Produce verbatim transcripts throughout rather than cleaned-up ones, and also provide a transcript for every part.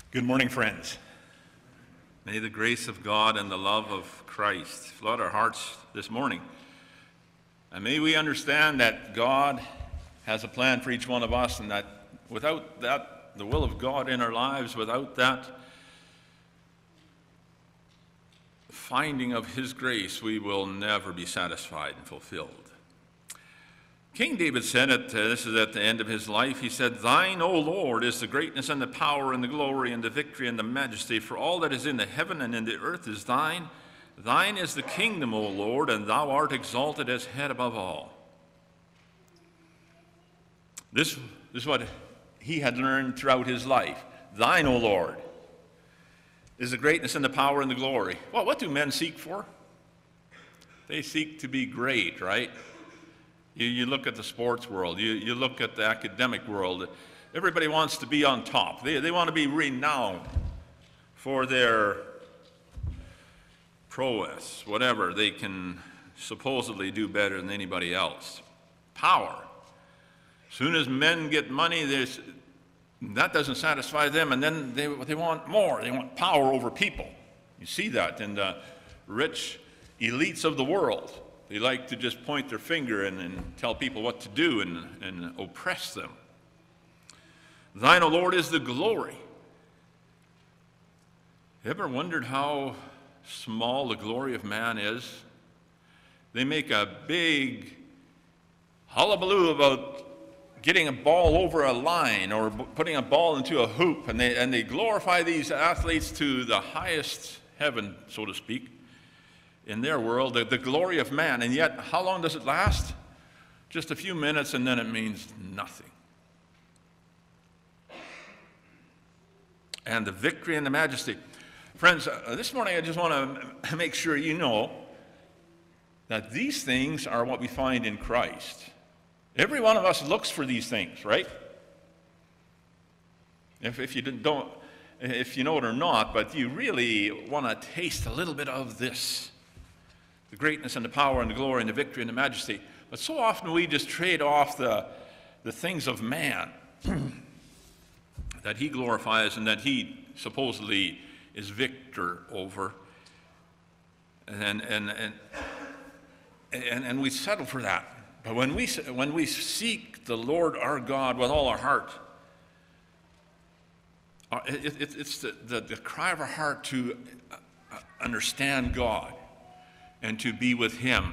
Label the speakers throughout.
Speaker 1: Good morning, friends. May the grace of God and the love of Christ flood our hearts this morning. And may we understand that God has a plan for each one of us, and that without that, the will of God in our lives, without that finding of His grace, we will never be satisfied and fulfilled. King David said it, uh, this is at the end of his life, he said, "Thine, O Lord, is the greatness and the power and the glory and the victory and the majesty, for all that is in the heaven and in the earth is thine. Thine is the kingdom, O Lord, and thou art exalted as head above all." This, this is what he had learned throughout his life. Thine, O Lord, is the greatness and the power and the glory. Well, what do men seek for? They seek to be great, right? You, you look at the sports world, you, you look at the academic world, everybody wants to be on top. They, they want to be renowned for their prowess, whatever they can supposedly do better than anybody else. Power. As soon as men get money, that doesn't satisfy them, and then they, they want more. They want power over people. You see that in the rich elites of the world. They like to just point their finger and, and tell people what to do and, and oppress them. Thine, O Lord, is the glory. You ever wondered how small the glory of man is? They make a big hullabaloo about getting a ball over a line or putting a ball into a hoop, and they, and they glorify these athletes to the highest heaven, so to speak, in their world, the, the glory of man. And yet, how long does it last? Just a few minutes, and then it means nothing. And the victory and the majesty. Friends, uh, this morning I just want to make sure you know that these things are what we find in Christ. Every one of us looks for these things, right? If, if you don't, if you know it or not, but you really want to taste a little bit of this. The greatness and the power and the glory and the victory and the majesty. But so often we just trade off the, the things of man that he glorifies and that he supposedly is victor over. And, and, and, and, and we settle for that. But when we, when we seek the Lord our God with all our heart, it, it, it's the, the, the cry of our heart to understand God and to be with Him,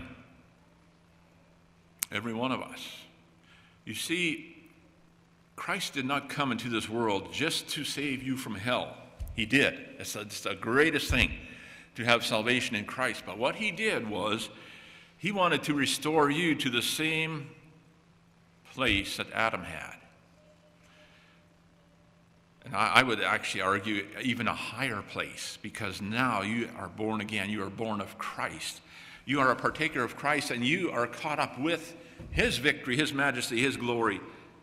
Speaker 1: every one of us. You see, Christ did not come into this world just to save you from hell. He did. It's, a, it's the greatest thing to have salvation in Christ. But what He did was, He wanted to restore you to the same place that Adam had. And I, I would actually argue even a higher place, because now you are born again. You are born of Christ. You are a partaker of Christ, and you are caught up with His victory, His majesty, His glory,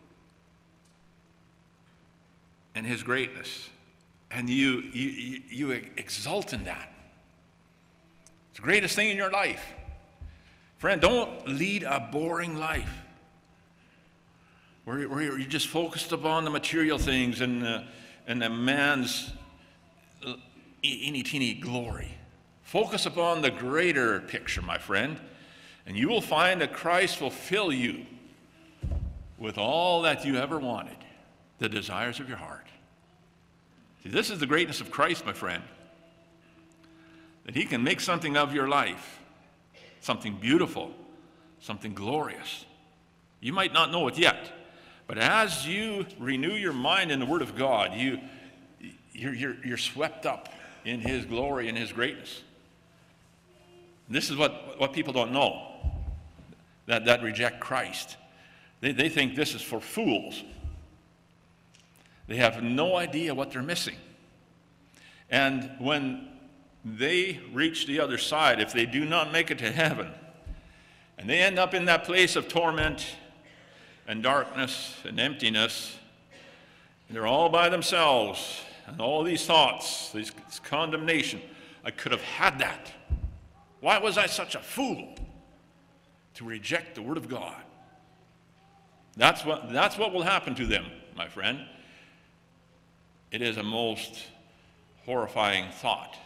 Speaker 1: and His greatness. And you, you, you exult in that. It's the greatest thing in your life. Friend, don't lead a boring life where, where you're just focused upon the material things and, uh, and the man's eeny teeny glory. Focus upon the greater picture, my friend, and you will find that Christ will fill you with all that you ever wanted, the desires of your heart. See, this is the greatness of Christ, my friend, that He can make something of your life, something beautiful, something glorious. You might not know it yet, but as you renew your mind in the Word of God, you, you're, you're, you're swept up in His glory and His greatness. This is what, what people don't know, that, that reject Christ. They, they think this is for fools. They have no idea what they're missing. And when they reach the other side, if they do not make it to heaven, and they end up in that place of torment and darkness and emptiness, and they're all by themselves, and all these thoughts, this condemnation, I could have had that. Why was I such a fool to reject the Word of God? That's what, that's what will happen to them, my friend. It is a most horrifying thought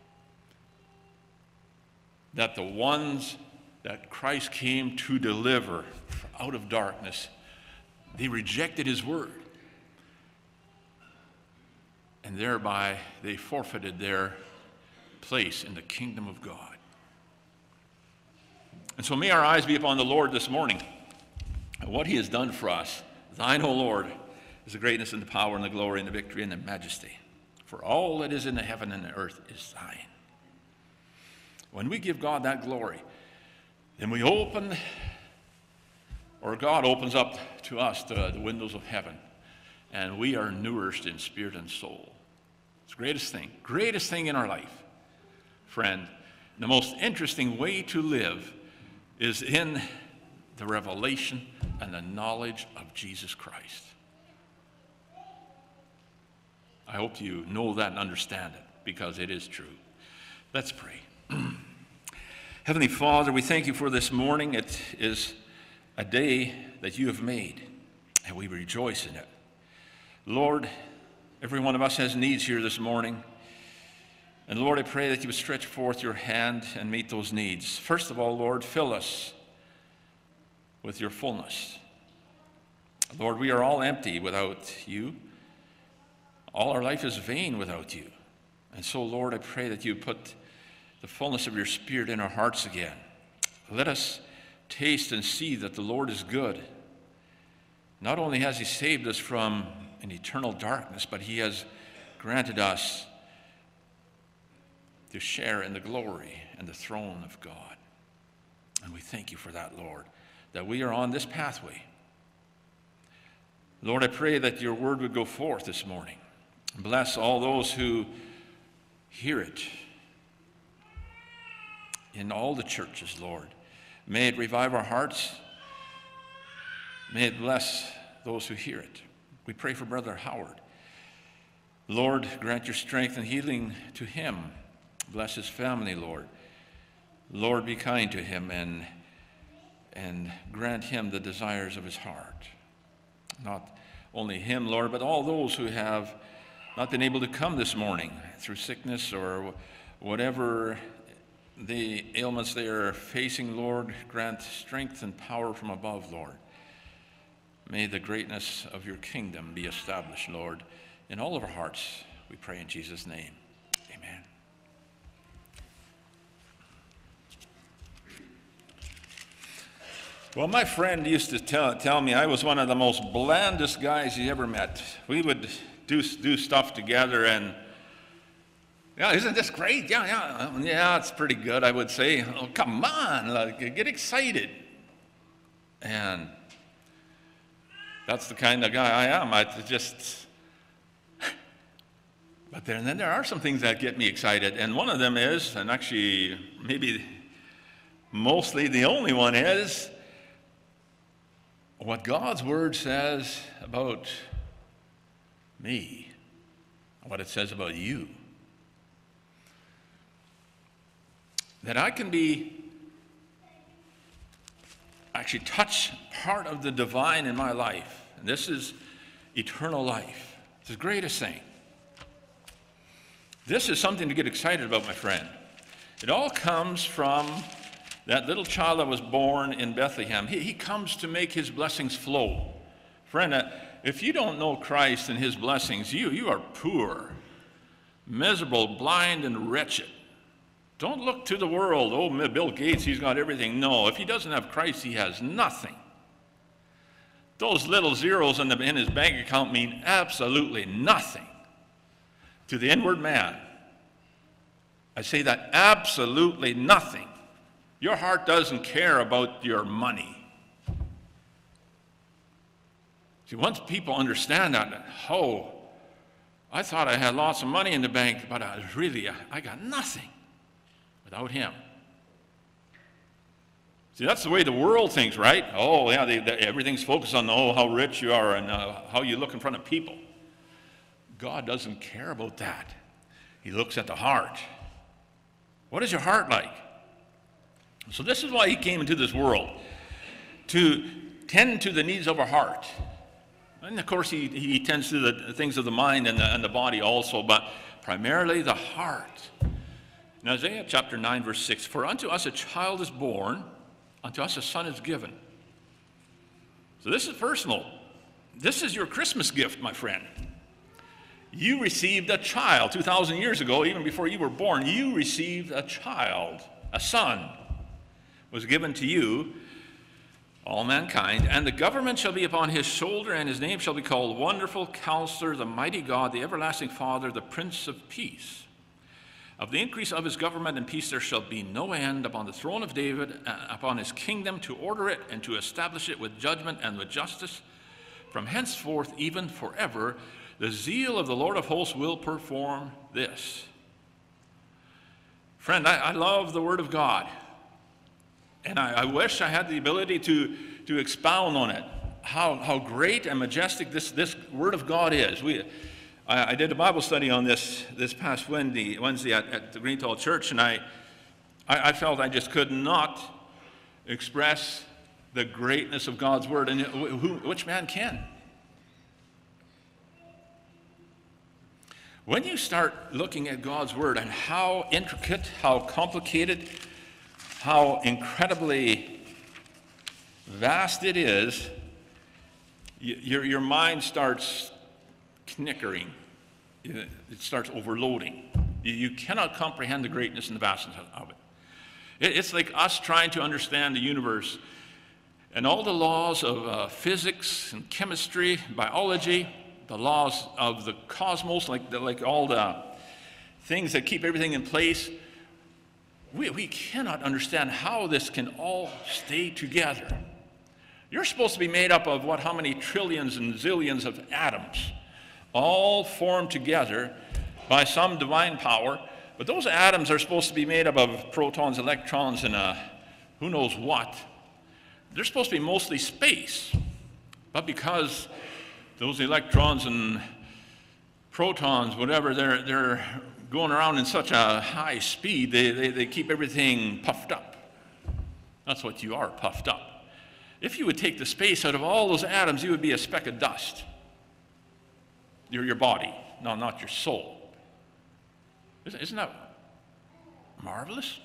Speaker 1: that the ones that Christ came to deliver out of darkness, they rejected his word. And thereby they forfeited their place in the kingdom of God. And so may our eyes be upon the Lord this morning and what he has done for us. Thine, O Lord, is the greatness and the power and the glory and the victory and the majesty. For all that is in the heaven and the earth is thine. When we give God that glory, then we open, or God opens up to us the, the windows of heaven, and we are nourished in spirit and soul. It's the greatest thing, greatest thing in our life. Friend, the most interesting way to live is in the revelation and the knowledge of Jesus Christ. I hope you know that and understand it, because it is true. Let's pray. Heavenly Father, we thank you for this morning. It is a day that you have made, and we rejoice in it. Lord, every one of us has needs here this morning. And Lord, I pray that you would stretch forth your hand and meet those needs. First of all, Lord, fill us with your fullness. Lord, we are all empty without you. All our life is vain without you. And so, Lord, I pray that you put the fullness of your Spirit in our hearts again. Let us taste and see that the Lord is good. Not only has he saved us from an eternal darkness, but he has granted us to share in the glory and the throne of God. And we thank you for that, Lord, that we are on this pathway. Lord, I pray that your word would go forth this morning. Bless all those who hear it in all the churches, Lord. May it revive our hearts. May it bless those who hear it. We pray for Brother Howard. Lord, grant your strength and healing to him. Bless his family, Lord. Lord, be kind to him and, and grant him the desires of his heart. Not only him, Lord, but all those who have not been able to come this morning through sickness or whatever the ailments they are facing, Lord. Grant strength and power from above, Lord. May the greatness of your kingdom be established, Lord, in all of our hearts. We pray in Jesus' name. Amen. Well, my friend used to tell, tell me I was one of the most blandest guys he ever met. We would do, do stuff together and, yeah, isn't this great? Yeah, yeah, yeah, it's pretty good, I would say. Oh, come on, like, get excited. And that's the kind of guy I am. I just, but then, then there are some things that get me excited. And one of them is, and actually maybe mostly the only one is, what God's word says about me, what it says about you. That I can be, actually touch part of the divine in my life. And this is eternal life. It's the greatest thing. This is something to get excited about, my friend. It all comes from that little child that was born in Bethlehem. He, he comes to make his blessings flow. Friend, uh, if you don't know Christ and his blessings, you, you are poor, miserable, blind, and wretched. Don't look to the world. Oh, Bill Gates, he's got everything. No, if he doesn't have Christ, he has nothing. Those little zeros in, the, in his bank account mean absolutely nothing to the inward man. I say that, absolutely nothing. Your heart doesn't care about your money. See, once people understand that, oh, I thought I had lots of money in the bank, but I was really, I got nothing without him. See, that's the way the world thinks, right? Oh, yeah, they, they, everything's focused on, oh, how rich you are and uh, how you look in front of people. God doesn't care about that. He looks at the heart. What is your heart like? So this is why he came into this world, to tend to the needs of our heart. And of course, he, he tends to the things of the mind and the, and the body also, but primarily the heart. In Isaiah chapter nine, verse six, for unto us a child is born, unto us a son is given. So this is personal. This is your Christmas gift, my friend. You received a child two thousand years ago, even before you were born. You received a child, a son was given to you, all mankind, and the government shall be upon his shoulder, and his name shall be called Wonderful Counselor, the Mighty God, the Everlasting Father, the Prince of Peace. Of the increase of his government and peace there shall be no end upon the throne of David, uh, upon his kingdom, to order it and to establish it with judgment and with justice. From henceforth, even forever, the zeal of the Lord of hosts will perform this. Friend, I, I love the Word of God. And I, I wish I had the ability to, to expound on it, how, how great and majestic this, this Word of God is. We, I, I did a Bible study on this this past Wednesday, Wednesday at, at the Greenthal Church, and I, I, I felt I just could not express the greatness of God's Word, and who, which man can? When you start looking at God's Word and how intricate, how complicated, how incredibly vast it is, your, your mind starts knickering. It starts overloading. You cannot comprehend the greatness and the vastness of it. It's like us trying to understand the universe and all the laws of uh, physics and chemistry, biology, the laws of the cosmos, like, the, like all the things that keep everything in place. We, we cannot understand how this can all stay together. You're supposed to be made up of what, how many trillions and zillions of atoms, all formed together by some divine power. But those atoms are supposed to be made up of protons, electrons, and uh, who knows what. They're supposed to be mostly space. But because those electrons and protons, whatever, they're, they're going around in such a high speed, they, they, they keep everything puffed up. That's what you are, puffed up. If you would take the space out of all those atoms, you would be a speck of dust. Your, your body, no, not your soul. Isn't that marvelous?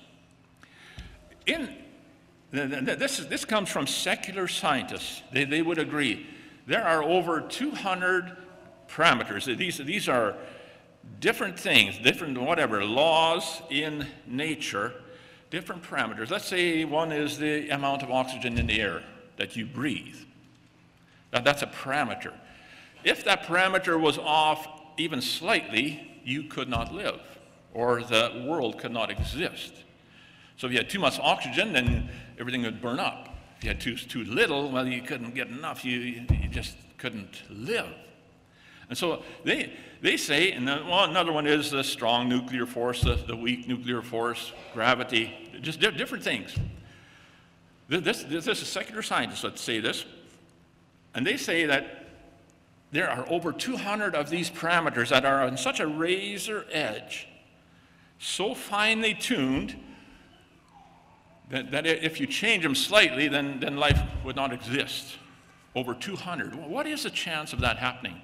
Speaker 1: In, this, this comes from secular scientists. They, they would agree. There are over two hundred parameters. These, these are different things, different whatever, laws in nature, different parameters. Let's say one is the amount of oxygen in the air that you breathe. Now, that's a parameter. If that parameter was off even slightly, you could not live, or the world could not exist. So if you had too much oxygen, then everything would burn up. If you had too, too little, well, you couldn't get enough. You, you just couldn't live. And so they, they say, and then, well, another one is the strong nuclear force, the, the weak nuclear force, gravity, just di- different things. This, this, this is secular scientists that say this, and they say that there are over two hundred of these parameters that are on such a razor edge, so finely tuned, that, that if you change them slightly, then, then life would not exist. Over two hundred. What is the chance of that happening?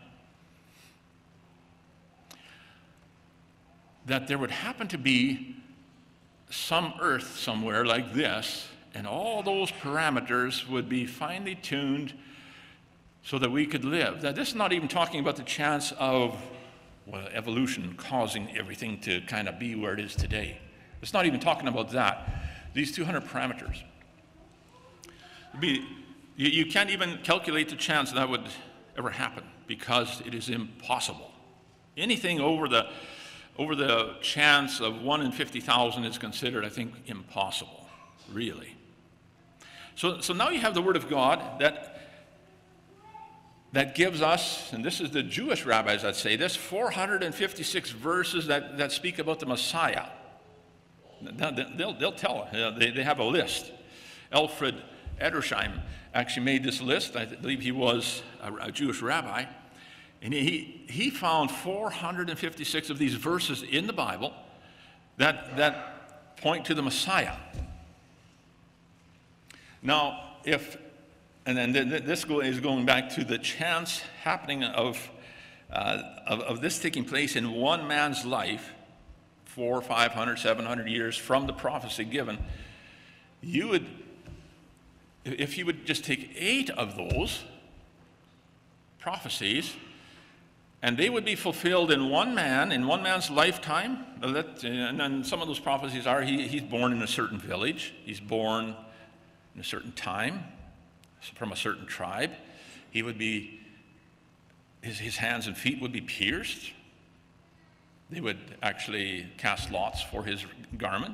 Speaker 1: That there would happen to be some Earth somewhere like this, and all those parameters would be finely tuned so that we could live. Now, this is not even talking about the chance of, well, evolution causing everything to kind of be where it is today. It's not even talking about that. These two hundred parameters. Be, you, you can't even calculate the chance that would ever happen because it is impossible. Anything over the over the chance of one in fifty thousand is considered, I think, impossible, really. So, so now you have the Word of God that, that gives us, and this is the Jewish rabbis that say this, four hundred fifty-six verses that, that speak about the Messiah. They'll, they'll tell, uh, they, they have a list. Alfred Edersheim actually made this list. I believe he was a, a Jewish rabbi. And he, he found four hundred fifty-six of these verses in the Bible that, that point to the Messiah. Now, if And then th- th- this go- is going back to the chance happening of, uh, of, of this taking place in one man's life, four, five hundred, seven hundred years from the prophecy given. You would, if you would just take eight of those prophecies, and they would be fulfilled in one man, in one man's lifetime. And then some of those prophecies are he, he's born in a certain village, he's born in a certain time, from a certain tribe. He would be, his, his hands and feet would be pierced. They would actually cast lots for his garment.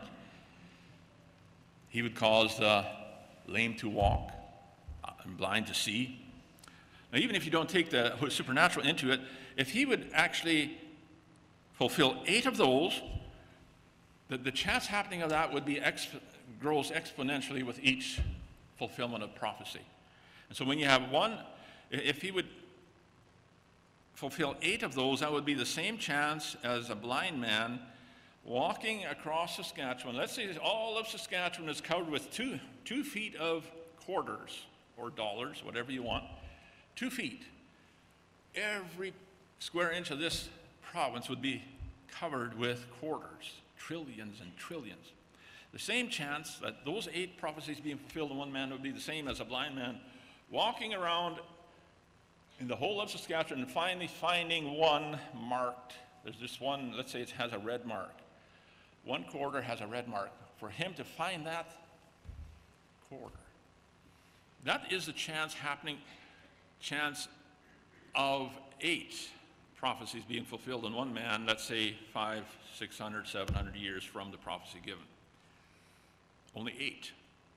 Speaker 1: He would cause the lame to walk and blind to see. Now, even if you don't take the supernatural into it, if he would actually fulfill eight of those, the, the chance happening of that would be exp- grows exponentially with each fulfillment of prophecy. And so when you have one, if he would fulfill eight of those, that would be the same chance as a blind man walking across Saskatchewan. Let's say all of Saskatchewan is covered with two, two feet of quarters or dollars, whatever you want, two feet. Every square inch of this province would be covered with quarters, trillions and trillions. The same chance that those eight prophecies being fulfilled in one man would be the same as a blind man walking around in the whole of Saskatchewan and finally finding one marked. There's this one, let's say it has a red mark. One quarter has a red mark. For him to find that quarter. That is the chance happening, chance of eight prophecies being fulfilled in one man, let's say five, six hundred, seven hundred years from the prophecy given. Only eight.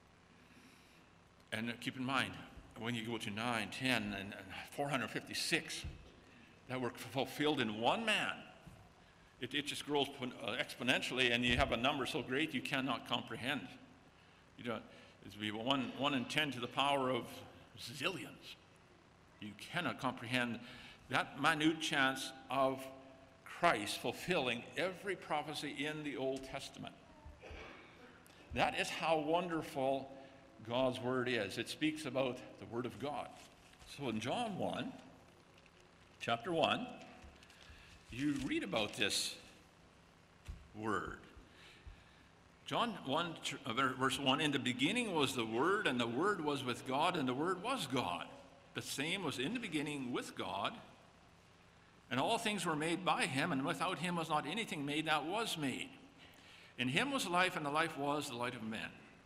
Speaker 1: And keep in mind, when you go to nine, ten, and, and four hundred fifty-six that were fulfilled in one man, it, it just grows exponentially, and you have a number so great you cannot comprehend. You don't, it's be one, one in ten to the power of zillions. You cannot comprehend that minute chance of Christ fulfilling every prophecy in the Old Testament. That is how wonderful God's Word is. It speaks about the Word of God. So in John one, chapter one, you read about this Word. John one, verse one, in the beginning was the Word, and the Word was with God, and the Word was God. The same was in the beginning with God, and all things were made by him, and without him was not anything made that was made. In him was life, and the life was the light of men.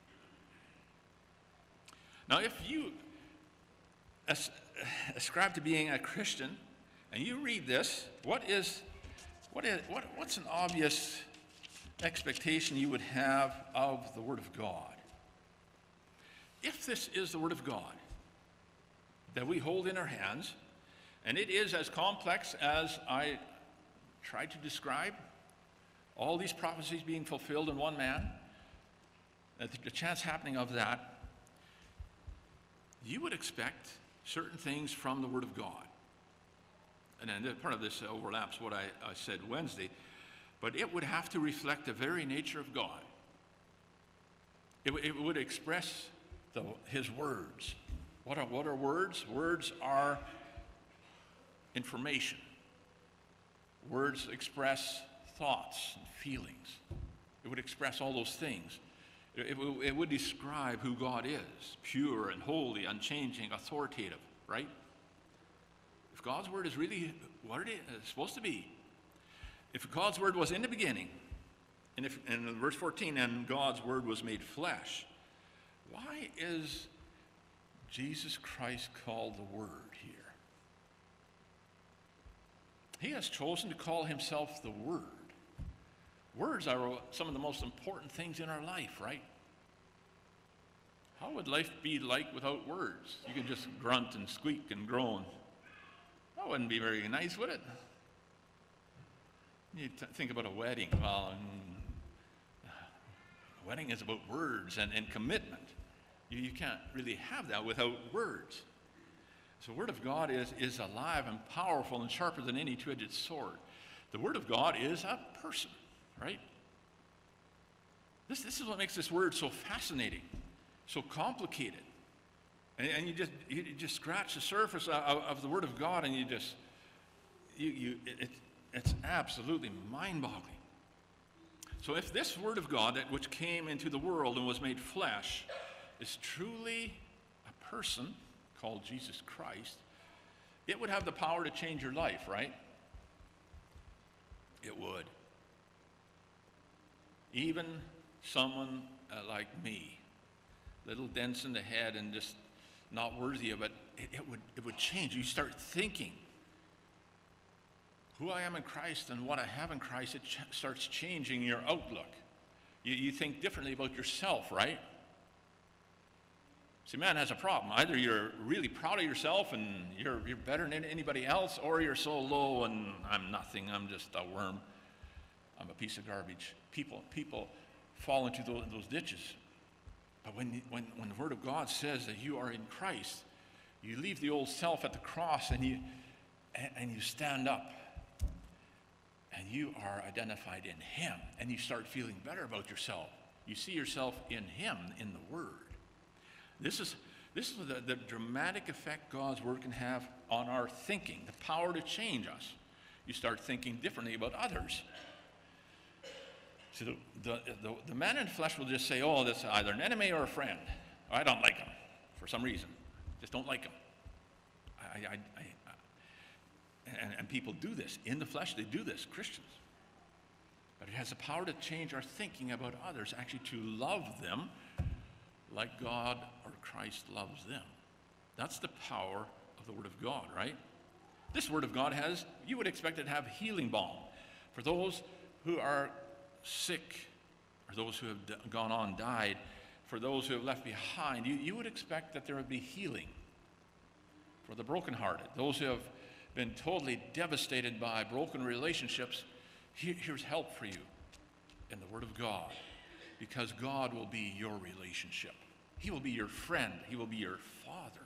Speaker 1: Now, if you as- ascribe to being a Christian, and you read this, what is, what is, what, what's an obvious expectation you would have of the Word of God? If this is the Word of God that we hold in our hands, and it is as complex as I tried to describe, all these prophecies being fulfilled in one man, the chance happening of that, you would expect certain things from the Word of God. And then part of this overlaps what I, I said Wednesday, but it would have to reflect the very nature of God. It, it would express the, his words. What are, what are words? Words are information. Words express thoughts and feelings. It would express all those things. It, it, it would describe who God is, pure and holy, unchanging, authoritative, right? If God's Word is really what it is supposed to be, if God's Word was in the beginning, and if in verse fourteen, and God's Word was made flesh, why is Jesus Christ called the Word here? He has chosen to call himself the Word. Words are some of the most important things in our life, right? How would life be like without words? You can just grunt and squeak and groan. That wouldn't be very nice, would it? You t- think about a wedding. Well, um, a wedding is about words and, and commitment. You, you can't really have that without words. So the Word of God is, is alive and powerful and sharper than any two-edged sword. The Word of God is a person, right? This, this is what makes this Word so fascinating, so complicated. And, and you just you just scratch the surface of, of the Word of God, and you just you you it, it's absolutely mind-boggling. So if this Word of God, that which came into the world and was made flesh, is truly a person called Jesus Christ, it would have the power to change your life, right? It would. Even someone uh, like me, little dents in the head and just not worthy of it, it, it would it would change. You start thinking who I am in Christ and what I have in Christ. It ch- starts changing your outlook. You, you think differently about yourself, right? See, man has a problem. Either you're really proud of yourself and you're you're better than anybody else, or you're so low and I'm nothing. I'm just a worm. I'm a piece of garbage. People people fall into those, those ditches. But when, when, when the Word of God says that you are in Christ, you leave the old self at the cross and you, and, and you stand up. And you are identified in Him. And you start feeling better about yourself. You see yourself in Him, in the Word. This is, this is the, the dramatic effect God's Word can have on our thinking, the power to change us. You start thinking differently about others. So the, the, the, the man in the flesh will just say, oh, that's either an enemy or a friend. I don't like him for some reason. Just don't like him. I, I, I, I, and, and people do this. In the flesh, they do this, Christians. But it has the power to change our thinking about others, actually to love them like God or Christ loves them. That's the power of the Word of God, right? This Word of God has, you would expect it to have healing balm for those who are sick, or those who have d- gone on, died, for those who have left behind. You, you would expect that there would be healing for the brokenhearted, those who have been totally devastated by broken relationships. Here, here's help for you in the Word of God, because God will be your relationship. He will be your friend. He will be your father.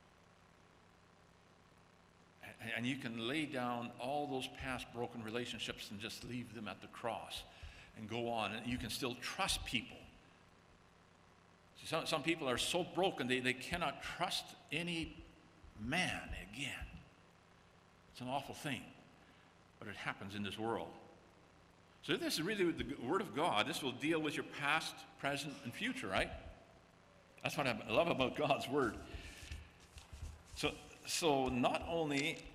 Speaker 1: And, and you can lay down all those past broken relationships and just leave them at the cross and go on, and you can still trust people. See, some, some people are so broken they, they cannot trust any man again. It's an awful thing, but it happens in this world. So this is really the Word of God. This will deal with your past, present, and future, right? That's what I love about God's Word. So, so not only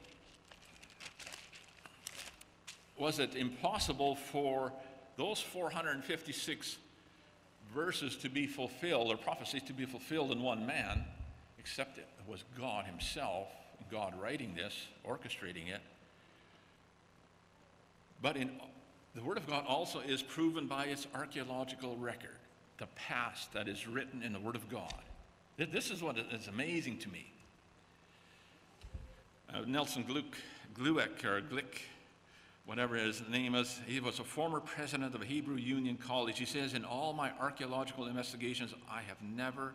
Speaker 1: was it impossible for those four hundred fifty-six verses to be fulfilled, or prophecies to be fulfilled in one man, except it was God Himself, God writing this, orchestrating it. But in the Word of God also is proven by its archaeological record, the past that is written in the Word of God. This is what is amazing to me. Uh, Nelson Gluck, Glueck, or Glick, whatever his name is, he was a former president of a Hebrew Union College. He says, in all my archaeological investigations, I have never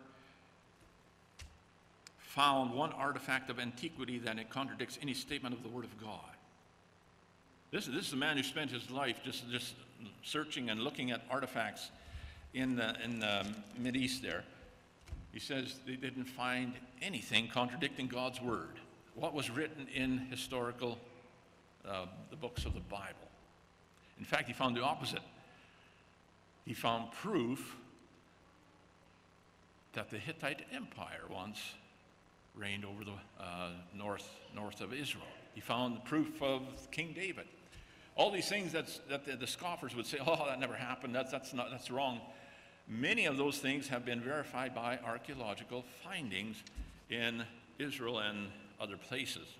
Speaker 1: found one artifact of antiquity that it contradicts any statement of the Word of God. This, this is a man who spent his life just, just searching and looking at artifacts in the, in the Mideast there. He says they didn't find anything contradicting God's Word, what was written in historical Uh, the books of the Bible. In fact, he found the opposite. He found proof that the Hittite Empire once reigned over the uh, north north of Israel. He found proof of King David. All these things that's, that the, the scoffers would say, oh, that never happened, that's, that's, not, that's wrong. Many of those things have been verified by archaeological findings in Israel and other places.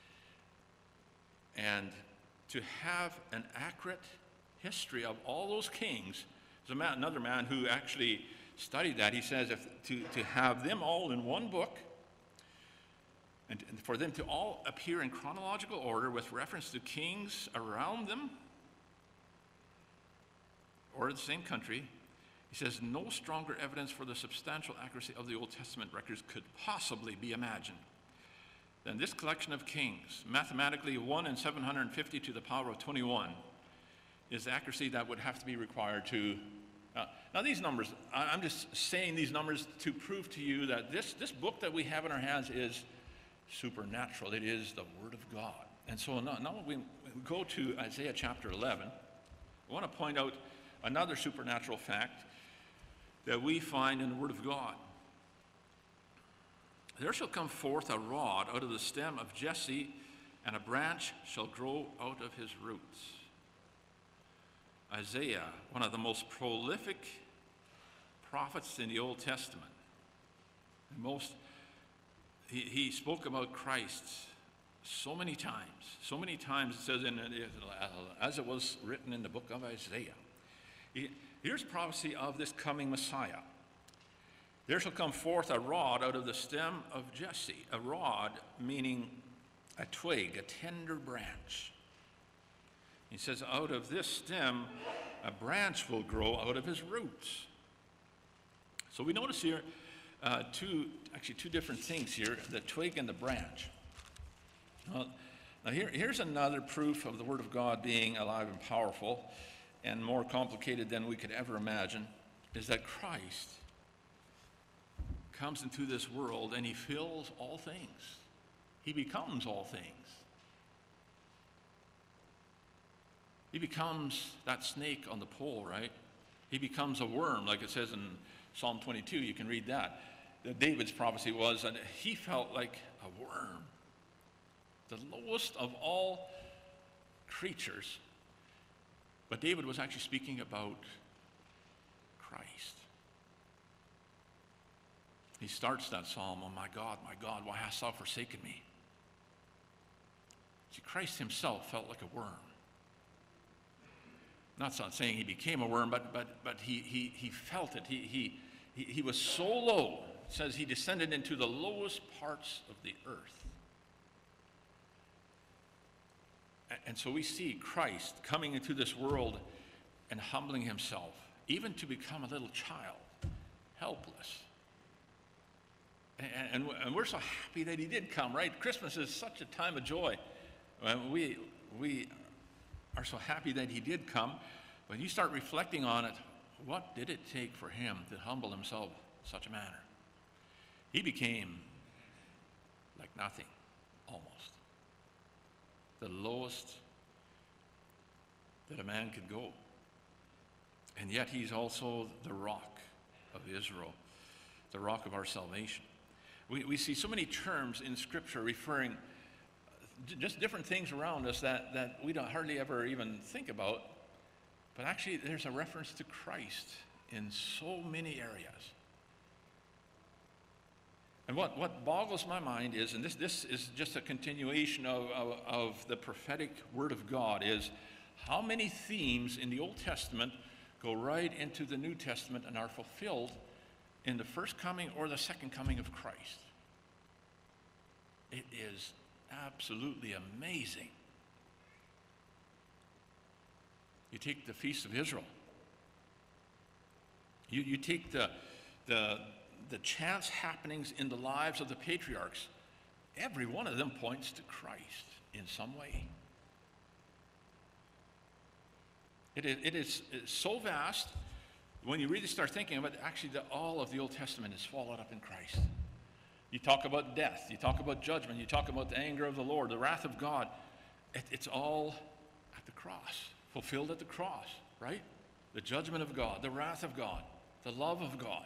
Speaker 1: And to have an accurate history of all those kings, there's a man, another man who actually studied that. He says if to, to have them all in one book, and for them to all appear in chronological order with reference to kings around them or the same country, he says no stronger evidence for the substantial accuracy of the Old Testament records could possibly be imagined than this collection of kings. Mathematically, one in seven hundred fifty to the power of twenty-one is the accuracy that would have to be required to Uh, now these numbers, I- I'm just saying these numbers to prove to you that this, this book that we have in our hands is supernatural. It is the Word of God. And so now, now we go to Isaiah chapter eleven. I want to point out another supernatural fact that we find in the Word of God. There shall come forth a rod out of the stem of Jesse, and a branch shall grow out of his roots. Isaiah, one of the most prolific prophets in the Old Testament, the most, he, he spoke about Christ so many times. So many times it says, in, as it was written in the book of Isaiah. He, here's prophecy of this coming Messiah. There shall come forth a rod out of the stem of Jesse. A rod meaning a twig, a tender branch. He says, out of this stem, a branch will grow out of his roots. So we notice here uh, two, actually two different things here, the twig and the branch. Well, now here, here's another proof of the Word of God being alive and powerful and more complicated than we could ever imagine, is that Christ comes into this world and he fills all things. He becomes all things. He becomes that snake on the pole, right? He becomes a worm, like it says in Psalm twenty-two. You can read that. David's prophecy was that he felt like a worm, the lowest of all creatures. But David was actually speaking about Christ. He starts that psalm, oh my God, my God, why hast thou forsaken me? See, Christ himself felt like a worm. Not saying he became a worm, but, but, but he, he, he felt it. He, he, he, he was so low, it says he descended into the lowest parts of the earth. And so we see Christ coming into this world and humbling himself, even to become a little child, helpless. And, and, and we're so happy that he did come, right? Christmas is such a time of joy. We, we are so happy that he did come. When you start reflecting on it, what did it take for him to humble himself in such a manner? He became like nothing, almost. The lowest that a man could go. And yet he's also the rock of Israel, the rock of our salvation. We, we see so many terms in Scripture referring just different things around us that, that we don't hardly ever even think about. But actually, there's a reference to Christ in so many areas. And what, what boggles my mind is, and this, this is just a continuation of, of, of the prophetic Word of God, is how many themes in the Old Testament go right into the New Testament and are fulfilled in the first coming or the second coming of Christ. It is absolutely amazing. You take the Feast of Israel. You, you take the, the, the chance happenings in the lives of the patriarchs. Every one of them points to Christ in some way. It is, it is it's so vast, when you really start thinking about it, actually the, all of the Old Testament is swallowed up in Christ. You talk about death, you talk about judgment, you talk about the anger of the Lord, the wrath of God. It, it's all at the cross, fulfilled at the cross, right? The judgment of God, the wrath of God, the love of God.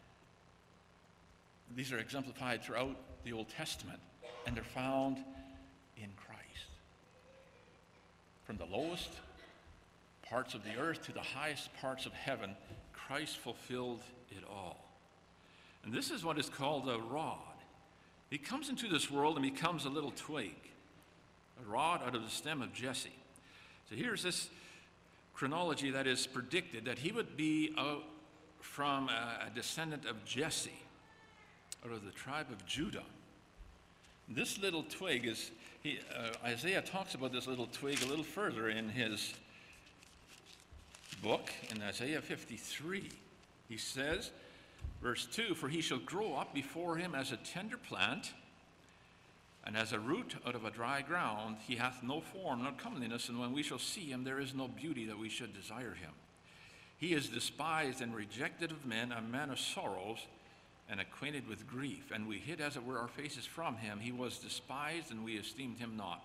Speaker 1: These are exemplified throughout the Old Testament, and they're found in Christ. From the lowest parts of the earth to the highest parts of heaven, Christ fulfilled it all. And this is what is called a rod. He comes into this world and becomes a little twig, a rod out of the stem of Jesse. So here's this chronology that is predicted that he would be uh, from a, a descendant of Jesse, out of the tribe of Judah. This little twig is, he, uh, Isaiah talks about this little twig a little further in his book, in Isaiah fifty-three. He says, verse two, for he shall grow up before him as a tender plant, and as a root out of a dry ground. He hath no form nor comeliness, and when we shall see him, there is no beauty that we should desire him. He is despised and rejected of men, a man of sorrows and acquainted with grief. And we hid, as it were, our faces from him. He was despised, and we esteemed him not.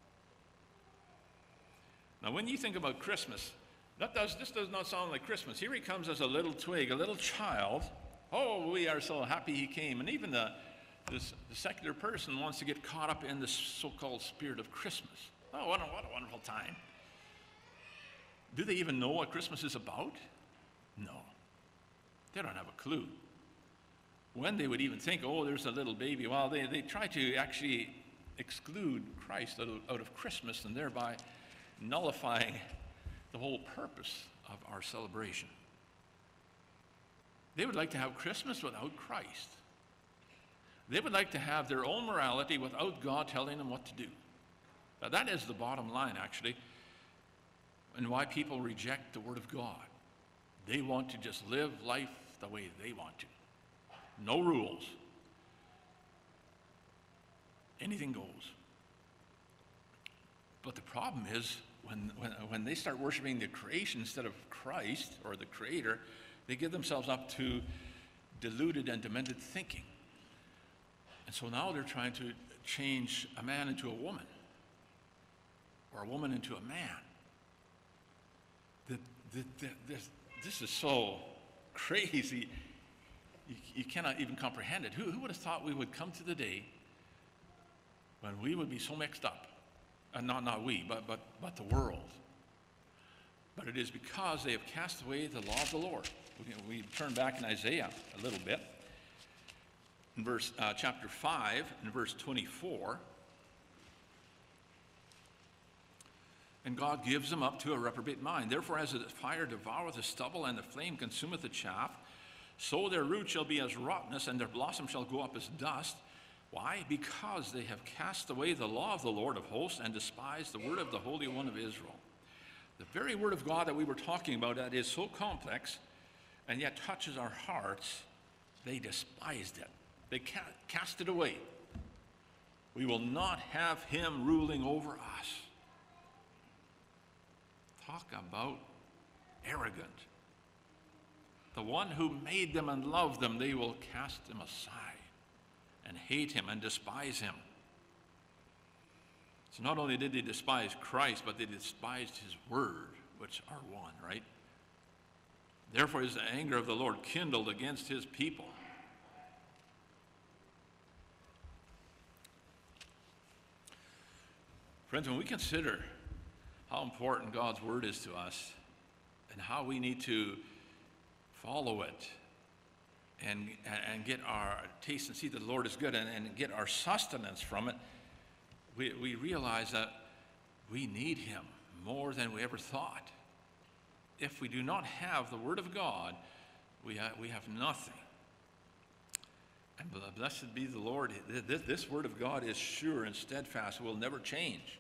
Speaker 1: Now, when you think about Christmas, that does, this does not sound like Christmas. Here he comes as a little twig, a little child. Oh, we are so happy he came. And even the, this, the secular person wants to get caught up in the so-called spirit of Christmas. Oh, what a, what a wonderful time. Do they even know what Christmas is about? No. They don't have a clue. When they would even think, oh, there's a little baby, well, they, they try to actually exclude Christ out of, out of Christmas, and thereby nullifying the whole purpose of our celebration. They would like to have Christmas without Christ. They would like to have their own morality without God telling them what to do. Now, that is the bottom line, actually, and why people reject the Word of God. They want to just live life the way they want to. No rules. Anything goes. But the problem is, when, when, when they start worshiping the creation instead of Christ, or the Creator, they give themselves up to deluded and demented thinking. And so now they're trying to change a man into a woman, or a woman into a man. The, the, the, this, this is so crazy, you, you cannot even comprehend it. Who, who would have thought we would come to the day when we would be so mixed up? Uh, not, not we, but, but, but the world. But it is because they have cast away the law of the Lord. We, we turn back in Isaiah a little bit. In verse, uh, chapter five, in verse twenty-four, and God gives them up to a reprobate mind. Therefore, as the fire devoureth the stubble, and the flame consumeth the chaff, so their root shall be as rottenness, and their blossom shall go up as dust. Why? Because they have cast away the law of the Lord of hosts, and despised the word of the Holy One of Israel. The very word of God that we were talking about, that is so complex, and yet touches our hearts, they despised it. They ca- cast it away. We will not have him ruling over us. Talk about arrogant. The one who made them and loved them, they will cast him aside and hate him and despise him. So not only did they despise Christ, but they despised his word, which are one, right? Therefore is the anger of the Lord kindled against his people. Friends, when we consider how important God's word is to us and how we need to follow it and, and get our taste and see that the Lord is good and, and get our sustenance from it, we, we realize that we need him more than we ever thought. If we do not have the word of God, we, ha- we have nothing. And blessed be the Lord. This, this word of God is sure and steadfast. It will never change.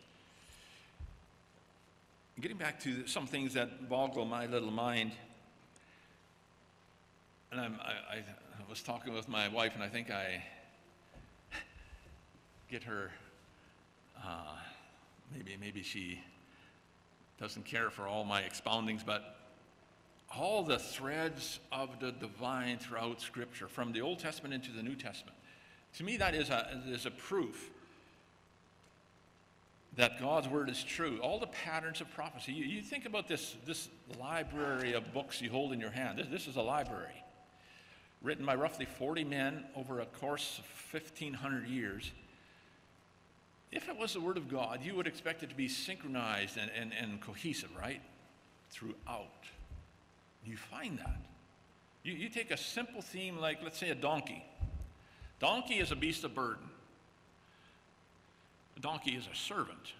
Speaker 1: Getting back to some things that boggle my little mind, and I'm, I, I was talking with my wife, and I think I get her, uh, maybe, maybe she doesn't care for all my expoundings, but all the threads of the divine throughout Scripture, from the Old Testament into the New Testament, to me that is a, is a proof that God's word is true. All the patterns of prophecy. You, you think about this, this library of books you hold in your hand. This, this is a library written by roughly forty men over a course of fifteen hundred years. If it was the word of God, you would expect it to be synchronized and, and, and cohesive, right? Throughout. You find that. You, you take a simple theme like, let's say, a donkey. Donkey is a beast of burden. A donkey is a servant.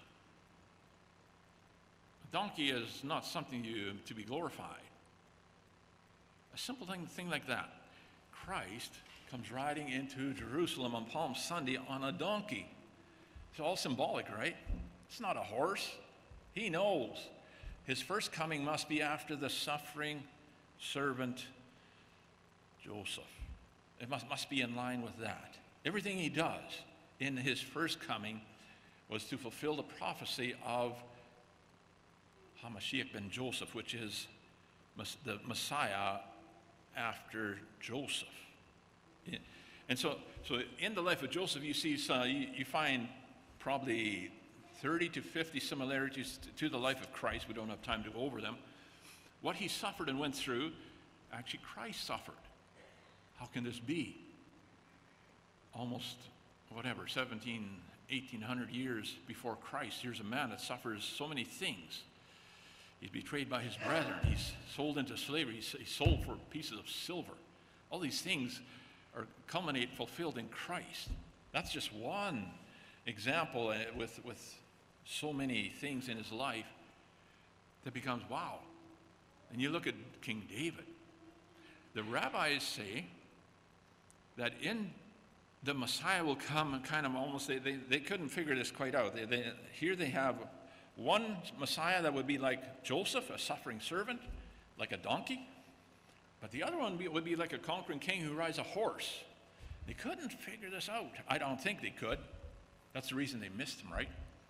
Speaker 1: A donkey is not something you, to be glorified. A simple thing, thing like that. Christ comes riding into Jerusalem on Palm Sunday on a donkey. It's all symbolic, right? It's not a horse. He knows his first coming must be after the suffering servant Joseph. It must, must be in line with that. Everything he does in his first coming was to fulfill the prophecy of Hamashiach ben Joseph, which is the Messiah after Joseph. And so, so in the life of Joseph, you see, so you, you find probably thirty to fifty similarities to, to the life of Christ. We don't have time to go over them. What he suffered and went through, actually Christ suffered. How can this be? Almost, whatever, seventeen, eighteen hundred years before Christ, here's a man that suffers so many things. He's betrayed by his brethren. He's sold into slavery. He's, he's sold for pieces of silver. All these things are culminate fulfilled in Christ. That's just one example with, with so many things in his life that becomes wow. And you look at King David. The rabbis say that in the Messiah will come and kind of almost, they, they, they couldn't figure this quite out. They, they, here they have one Messiah that would be like Joseph, a suffering servant, like a donkey. But the other one would be like a conquering king who rides a horse. They couldn't figure this out. I don't think they could. That's the reason they missed him, right?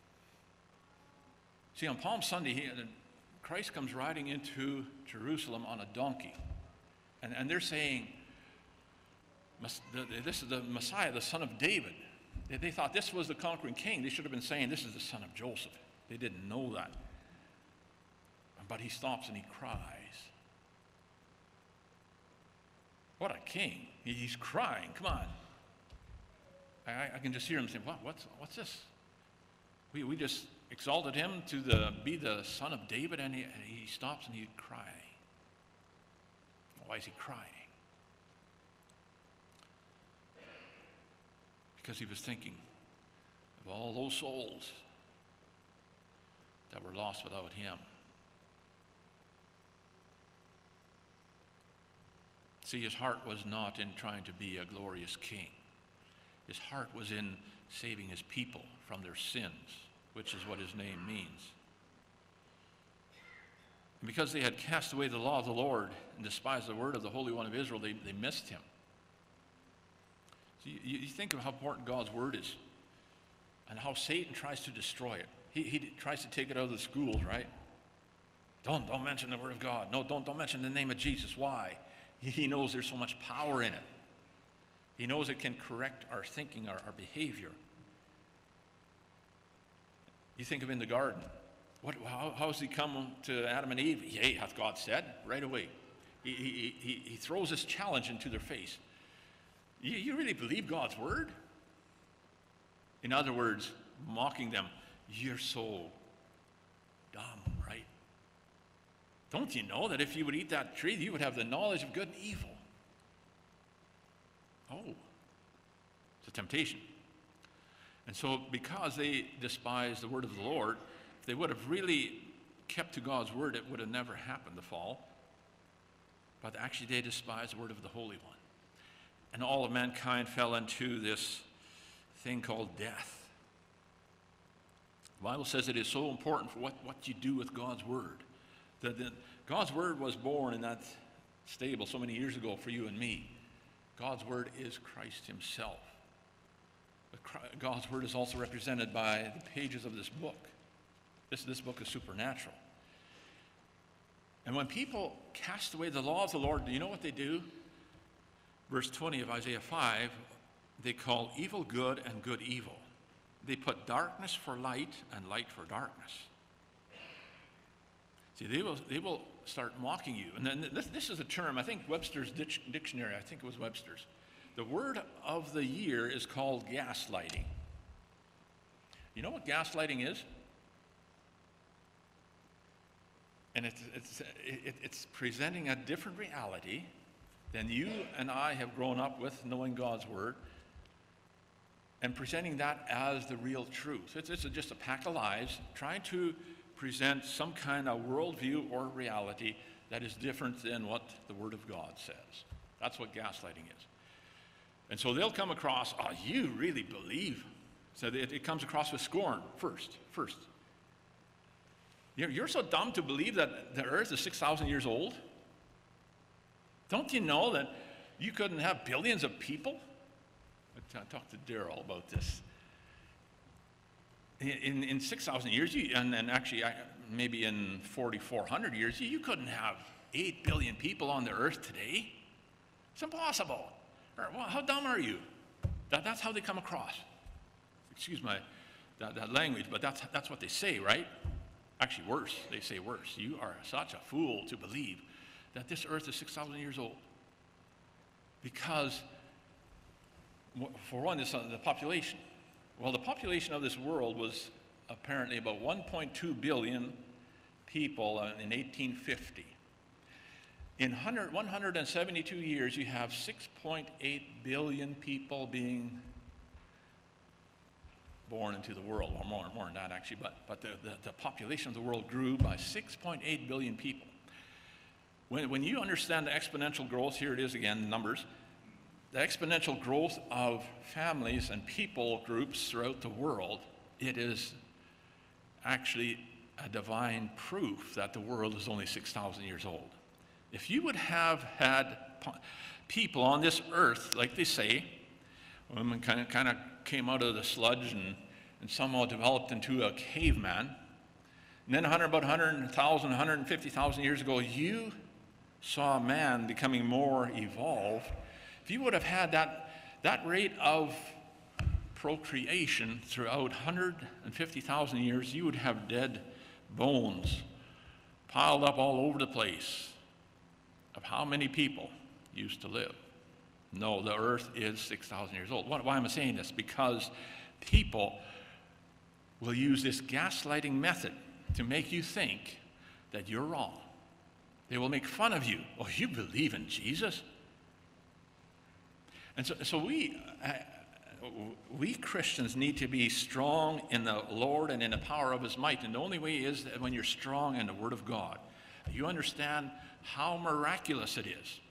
Speaker 1: See, on Palm Sunday, he, Christ comes riding into Jerusalem on a donkey. And, and they're saying, this is the Messiah, the son of David. They, they thought this was the conquering king. They should have been saying, this is the son of Joseph. They didn't know that. But he stops and he cries. What a king. He's crying. Come on. I, I can just hear him saying, what, what's, what's this? We, we just exalted him to the, be the son of David, and he, and he stops and he's crying. Why is he crying? Because he was thinking of all those souls that were lost without him. See, his heart was not in trying to be a glorious king. His heart was in saving his people from their sins, which is what his name means. And because they had cast away the law of the Lord and despised the word of the Holy One of Israel, they, they missed him. So you, you think of how important God's word is and how Satan tries to destroy it. He, he tries to take it out of the schools, right? Don't, don't mention the word of God. No, don't, don't mention the name of Jesus. Why? He knows there's so much power in it. He knows it can correct our thinking, our, our behavior. You think of in the garden. What, how, how has he come to Adam and Eve? Yea, hath God said, right away. He, he, he, he throws this challenge into their face. You, you really believe God's word? In other words, mocking them. You're so dumb, right? Don't you know that if you would eat that tree, you would have the knowledge of good and evil? Oh, it's a temptation. And so because they despised the word of the Lord, if they would have really kept to God's word, it would have never happened, the fall. But actually they despised the word of the Holy One. And all of mankind fell into this thing called death. The Bible says it is so important for what, what you do with God's word. That, that God's word was born in that stable so many years ago for you and me. God's word is Christ himself. But God's word is also represented by the pages of this book. This, this book is supernatural. And when people cast away the law of the Lord, do you know what they do? Verse twenty of Isaiah five, they call evil good and good evil. They put darkness for light and light for darkness. See, they will, they will start mocking you. And then this, this is a term, I think Webster's dictionary, I think it was Webster's. The word of the year is called gaslighting. You know what gaslighting is? And it's, it's, it, it's presenting a different reality than you and I have grown up with, knowing God's word, and presenting that as the real truth. It's, it's just a pack of lies, trying to present some kind of worldview or reality that is different than what the Word of God says. That's what gaslighting is. And so they'll come across, oh, you really believe? So it, it comes across with scorn first, first. You're, you're so dumb to believe that the earth is six thousand years old? Don't you know that you couldn't have billions of people? I talked to Daryl about this. In, in six thousand years, you, and, and actually I, maybe in forty-four hundred years, you, you couldn't have eight billion people on the earth today? It's impossible. Or, well, how dumb are you? That, that's how they come across. Excuse my that, that language, but that's, that's what they say, right? Actually, worse. They say worse. You are such a fool to believe that this earth is six thousand years old. Because, for one, it's the population. Well, the population of this world was apparently about one point two billion people in eighteen fifty. In one hundred seventy-two years, you have six point eight billion people being born into the world, or more, more than that actually, but, but the, the, the population of the world grew by six point eight billion people. When, when you understand the exponential growth, here it is again, the numbers, the exponential growth of families and people groups throughout the world, it is actually a divine proof that the world is only six thousand years old. If you would have had people on this earth, like they say, women kind of, kind of came out of the sludge and, and somehow developed into a caveman, and then one hundred, about one hundred thousand, one hundred fifty thousand years ago, you saw man becoming more evolved. If you would have had that, that rate of procreation throughout one hundred fifty thousand years, you would have dead bones piled up all over the place of how many people used to live. No, the earth is six thousand years old. Why am I saying this? Because people will use this gaslighting method to make you think that you're wrong. They will make fun of you. Oh, you believe in Jesus? And so, so we, uh, we Christians need to be strong in the Lord and in the power of his might. And the only way is that when you're strong in the Word of God, you understand how miraculous it is.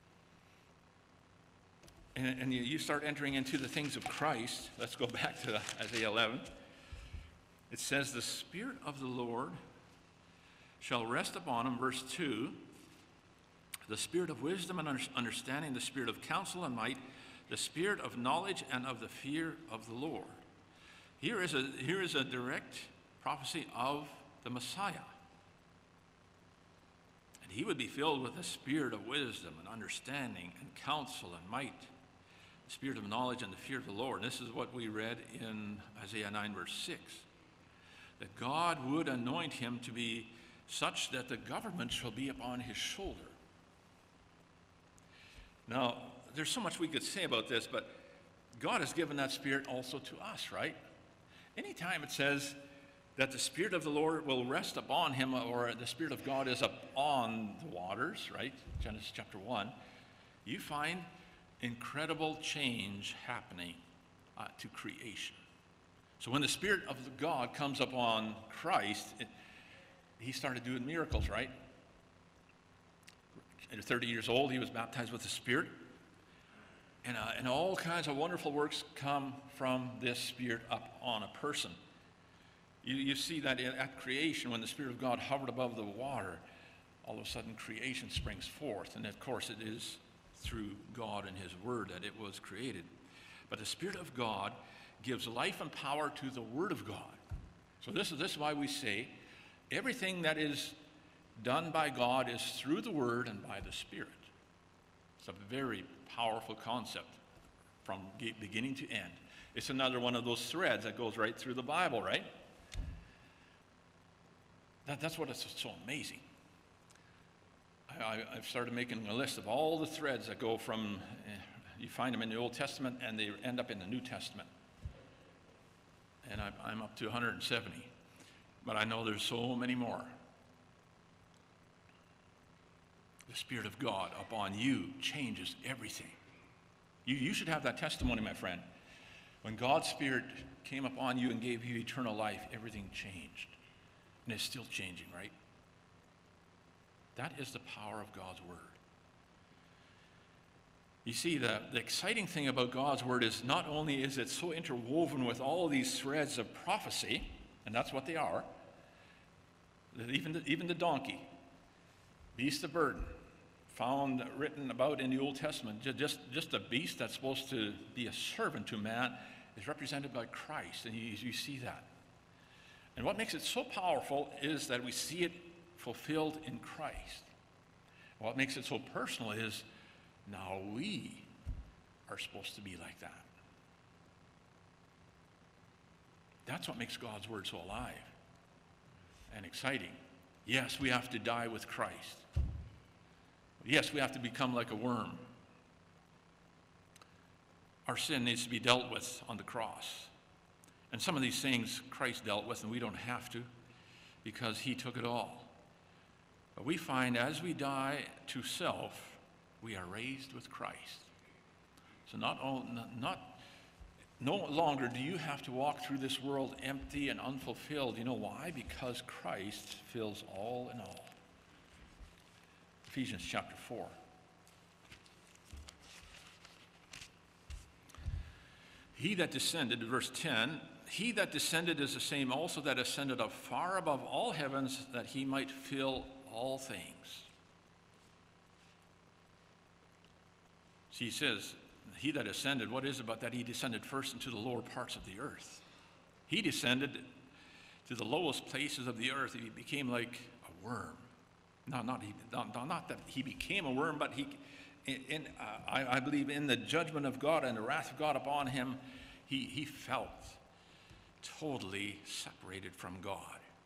Speaker 1: And, and you, you start entering into the things of Christ. Let's go back to Isaiah eleven. It says, the Spirit of the Lord shall rest upon him, verse two, the Spirit of wisdom and understanding, the Spirit of counsel and might, the Spirit of knowledge and of the fear of the Lord. Here is a, here is a direct prophecy of the Messiah. And he would be filled with the spirit of wisdom and understanding and counsel and might, the spirit of knowledge and the fear of the Lord. And this is what we read in Isaiah nine, verse six, that God would anoint him to be such that the government shall be upon his shoulder. Now, there's so much we could say about this, but God has given that Spirit also to us, right? Anytime it says that the Spirit of the Lord will rest upon him, or the Spirit of God is upon the waters, right? Genesis chapter one, you find incredible change happening uh, to creation. So when the Spirit of God comes upon Christ, it, he started doing miracles, right? At thirty years old, he was baptized with the Spirit. And, uh, and all kinds of wonderful works come from this Spirit up on a person. You, you see that at creation, when the Spirit of God hovered above the water, all of a sudden creation springs forth. And of course, it is through God and his word that it was created. But the Spirit of God gives life and power to the Word of God. So this is, this is why we say everything that is done by God is through the Word and by the Spirit. It's a very powerful concept from beginning to end. It's another one of those threads that goes right through the Bible, right? That, that's what is so amazing. I, I, I've started making a list of all the threads that go from, eh, you find them in the Old Testament and they end up in the New Testament. And I'm, I'm up to one hundred seventy. But I know there's so many more. The Spirit of God upon you changes everything. You, you should have that testimony, my friend. When God's Spirit came upon you and gave you eternal life, everything changed. And it's still changing, right? That is the power of God's Word. You see, the, the exciting thing about God's Word is not only is it so interwoven with all these threads of prophecy, and that's what they are, even the, even the donkey, beast of burden, found written about in the Old Testament, just, just a beast that's supposed to be a servant to man, is represented by Christ, and you, you see that. And what makes it so powerful is that we see it fulfilled in Christ. What makes it so personal is now we are supposed to be like that. That's what makes God's word so alive and exciting. Yes, we have to die with Christ. Yes, we have to become like a worm. Our sin needs to be dealt with on the cross. And some of these things Christ dealt with, and we don't have to because he took it all. But we find as we die to self, we are raised with Christ. So not, all, not, not no longer do you have to walk through this world empty and unfulfilled. You know why? Because Christ fills all in all. Ephesians chapter four. He that descended, verse ten, he that descended is the same also that ascended up far above all heavens, that he might fill all things. See, he says, he that ascended, what is it about that he descended first into the lower parts of the earth? He descended to the lowest places of the earth. He became like a worm. No, not, he, not, not that he became a worm, but he, in, in, uh, I, I believe in the judgment of God and the wrath of God upon him, he, he felt totally separated from God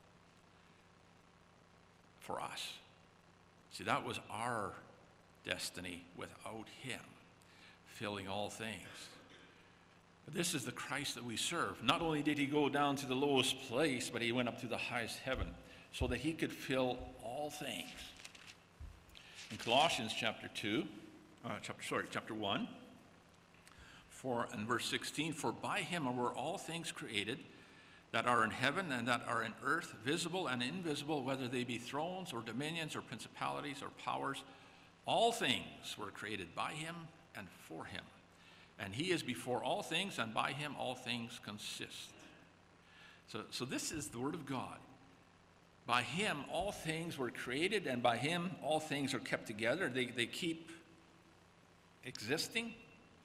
Speaker 1: for us. See, that was our destiny without him filling all things. But this is the Christ that we serve. Not only did he go down to the lowest place, but he went up to the highest heaven so that he could fill all things. In Colossians chapter two, uh, chapter sorry, chapter one, for and verse sixteen, for by him were all things created that are in heaven and that are in earth, visible and invisible, whether they be thrones or dominions or principalities or powers. All things were created by him and for him. And he is before all things, and by him all things consist. So, so this is the word of God. By him all things were created, and by him all things are kept together. They, they keep existing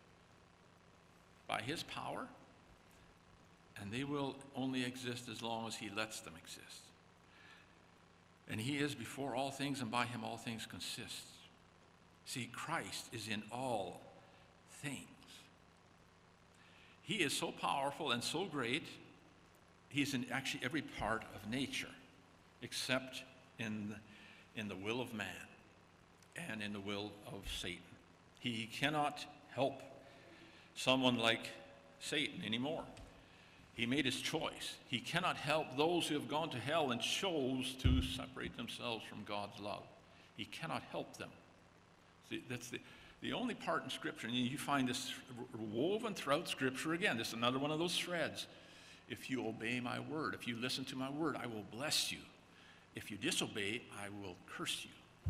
Speaker 1: by his power, and they will only exist as long as he lets them exist. And he is before all things, and by him all things consist. See, Christ is in all things. He is so powerful and so great, he's in actually every part of nature, except in the, in the will of man and in the will of Satan. He cannot help someone like Satan anymore. He made his choice. He cannot help those who have gone to hell and chose to separate themselves from God's love. He cannot help them. See, that's the, the only part in Scripture, and you find this woven throughout Scripture again. This is another one of those threads. If you obey my word, if you listen to my word, I will bless you. If you disobey, I will curse you.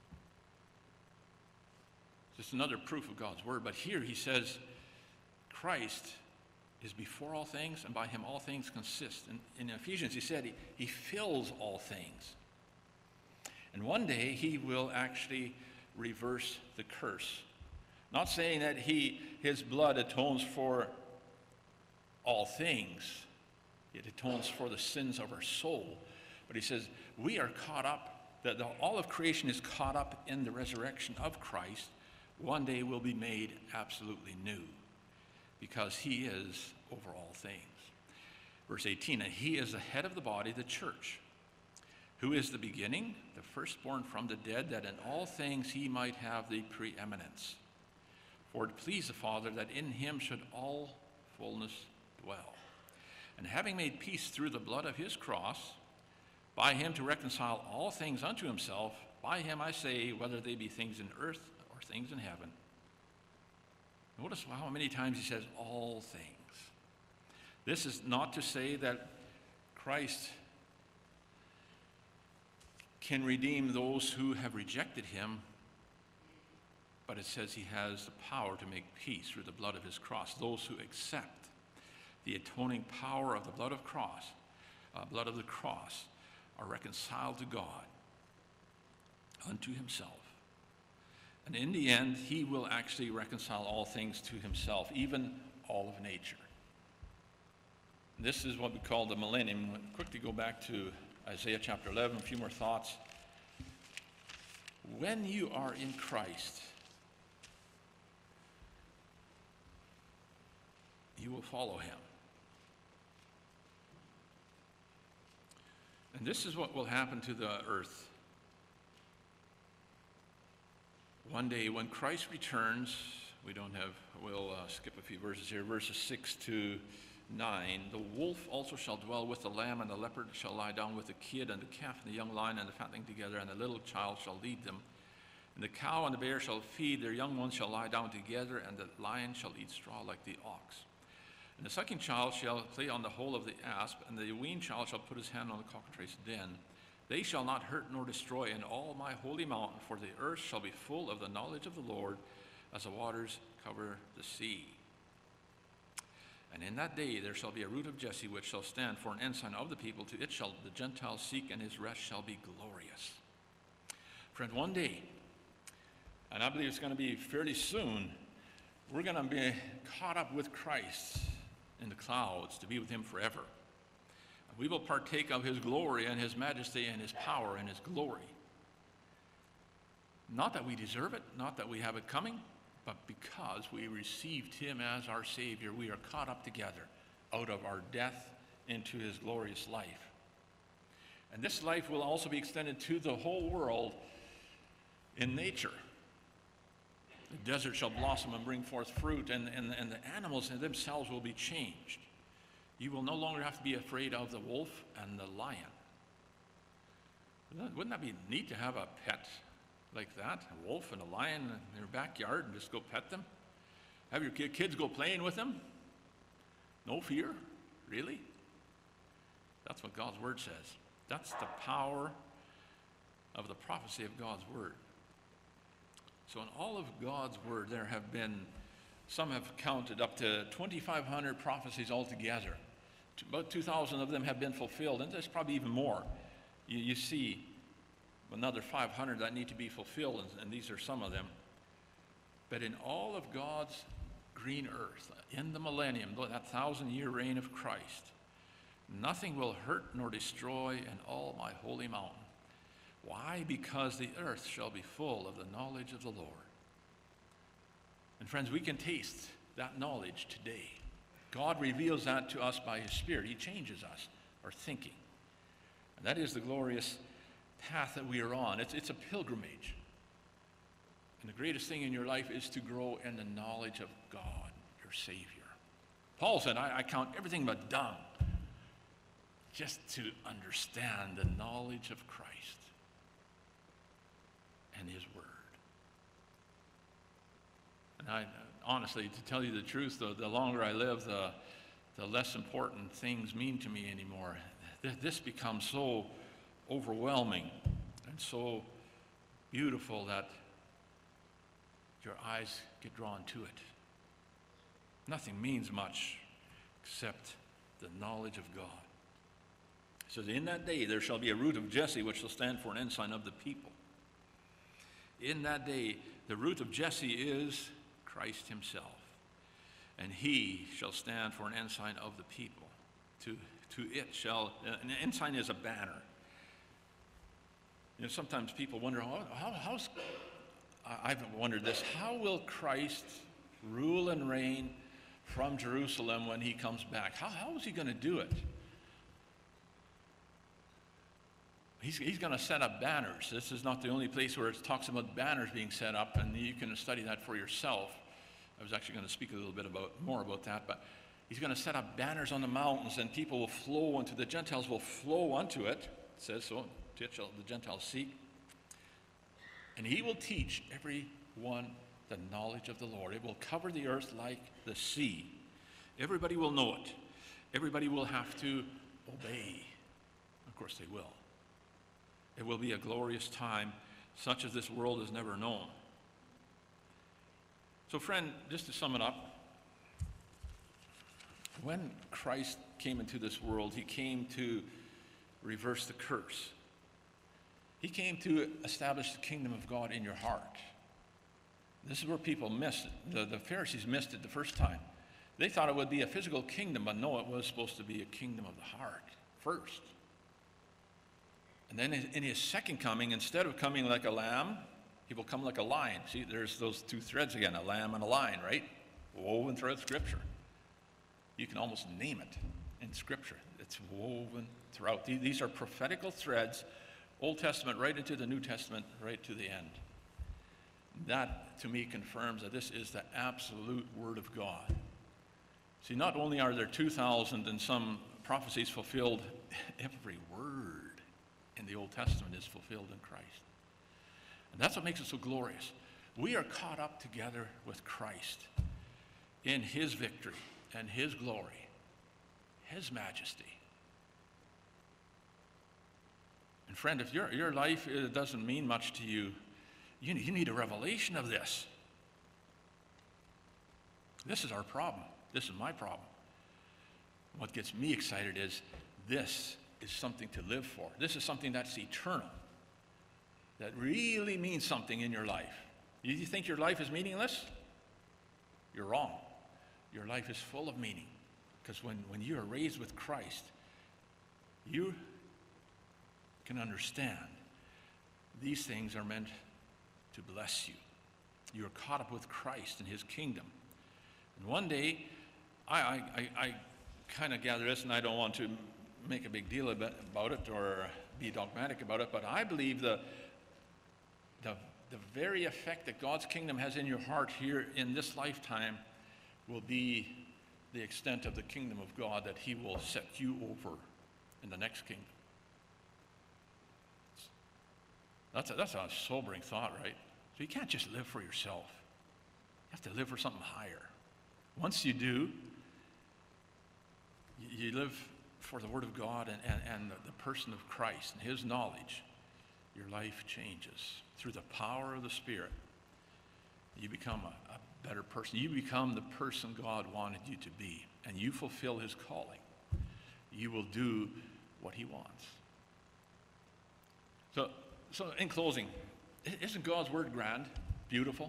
Speaker 1: Just another proof of God's word. But here he says, Christ is before all things, and by him all things consist. And in Ephesians, he said he, he fills all things. And one day he will actually reverse the curse. Not saying that he, his blood atones for all things. It atones for the sins of our soul. But he says we are caught up, that the, all of creation is caught up in the resurrection of Christ. One day will be made absolutely new because he is over all things. Verse eighteen, and he is the head of the body, the church, who is the beginning, the firstborn from the dead, that in all things he might have the preeminence. For it pleased the Father that in him should all fullness dwell. And having made peace through the blood of his cross, by him to reconcile all things unto himself, by him I say, whether they be things in earth or things in heaven. Notice how many times he says all things. This is not to say that Christ can redeem those who have rejected him, but it says he has the power to make peace through the blood of his cross. Those who accept the atoning power of the blood of cross, uh, blood of the cross, are reconciled to God, unto himself. And in the end, he will actually reconcile all things to himself, even all of nature. This is what we call the millennium. Quickly go back to Isaiah chapter eleven, a few more thoughts. when you are in Christ, you will follow him. And this is what will happen to the earth. One day when Christ returns, we don't have, we'll uh, skip a few verses here, verses six to nine. The wolf also shall dwell with the lamb, and the leopard shall lie down with the kid, and the calf and the young lion and the fatling together, and the little child shall lead them. And the cow and the bear shall feed, their young ones shall lie down together, and the lion shall eat straw like the ox. And the sucking child shall play on the hole of the asp, and the weaned child shall put his hand on the cockatrice den. They shall not hurt nor destroy in all my holy mountain, for the earth shall be full of the knowledge of the Lord, as the waters cover the sea. And in that day there shall be a root of Jesse, which shall stand for an ensign of the people. To it shall the Gentiles seek, and his rest shall be glorious. Friend, one day, and I believe it's going to be fairly soon, we're going to be caught up with Christ in the clouds to be with him forever. We will partake of his glory and his majesty and his power and his glory. Not that we deserve it, not that we have it coming, but because we received him as our Savior, we are caught up together out of our death into his glorious life. And this life will also be extended to the whole world in nature. The desert shall blossom and bring forth fruit, and, and, and the animals themselves will be changed. You will no longer have to be afraid of the wolf and the lion. Wouldn't that be neat to have a pet like that? A wolf and a lion in your backyard, and just go pet them? Have your kids go playing with them? No fear? Really? That's what God's word says. That's the power of the prophecy of God's word. So in all of God's word, there have been, some have counted up to twenty-five hundred prophecies altogether. About two thousand of them have been fulfilled, and there's probably even more. You, you see another five hundred that need to be fulfilled, and, and these are some of them. But in all of God's green earth, in the millennium, that thousand-year reign of Christ, nothing will hurt nor destroy in all my holy mountain. Why? Because the earth shall be full of the knowledge of the Lord. And friends, we can taste that knowledge today. God reveals that to us by his Spirit. He changes us, our thinking. And that is the glorious path that we are on. It's, it's a pilgrimage. And the greatest thing in your life is to grow in the knowledge of God, your Savior. Paul said, I, I count everything but dung just to understand the knowledge of Christ and his word. And I, honestly, to tell you the truth, the, the longer I live, the, the less important things mean to me anymore. This becomes so overwhelming and so beautiful that your eyes get drawn to it. Nothing means much except the knowledge of God. It says, in that day there shall be a root of Jesse, which shall stand for an ensign of the people. In that day, the root of Jesse is Christ himself, and he shall stand for an ensign of the people. To, to it shall, an ensign is a banner. You know, sometimes people wonder, how, how, how's, I've wondered this, how will Christ rule and reign from Jerusalem when he comes back? How, how is he going to do it? He's, he's going to set up banners. This is not the only place where it talks about banners being set up, and you can study that for yourself. I was actually going to speak a little bit about more about that, but he's going to set up banners on the mountains, and people will flow unto, the Gentiles will flow unto it. It says so, to it shall the Gentiles seek. And he will teach everyone the knowledge of the Lord. It will cover the earth like the sea. Everybody will know it. Everybody will have to obey. Of course they will. It will be a glorious time, such as this world has never known. So friend, just to sum it up, when Christ came into this world, he came to reverse the curse. He came to establish the kingdom of God in your heart. This is where people missed it. The, the Pharisees missed it the first time. They thought it would be a physical kingdom, but no, it was supposed to be a kingdom of the heart first. And then in his second coming, instead of coming like a lamb He will come like a lion. See, there's those two threads again, a lamb and a lion, right? Woven throughout Scripture. You can almost name it in Scripture. It's woven throughout. These are prophetical threads, Old Testament right into the New Testament, right to the end. That, to me, confirms that this is the absolute Word of God. See, not only are there two thousand and some prophecies fulfilled, every word in the Old Testament is fulfilled in Christ. And that's what makes it so glorious. We are caught up together with Christ in his victory and his glory, his majesty. And friend, if your, your life uh, doesn't mean much to you, you, you need a revelation of this. This is our problem. This is my problem. What gets me excited is this is something to live for. This is something that's eternal, that really means something in your life. You, you think your life is meaningless? You're wrong. Your life is full of meaning, because when, when you are raised with Christ, you can understand these things are meant to bless you. You are caught up with Christ and his kingdom. And one day, I, I, I, I kind of gather this, and I don't want to make a big deal about it or be dogmatic about it, but I believe the, the, the very effect that God's kingdom has in your heart here in this lifetime will be the extent of the kingdom of God that he will set you over in the next kingdom. That's a, that's a sobering thought, right? So you can't just live for yourself. You have to live for something higher. Once you do, you, you live for the Word of God and, and, and the, the person of Christ and his knowledge. Your life changes through the power of the Spirit. You become a, a better person. You become the person God wanted you to be, and you fulfill his calling. You will do what he wants. So, so in closing, isn't God's Word grand, beautiful?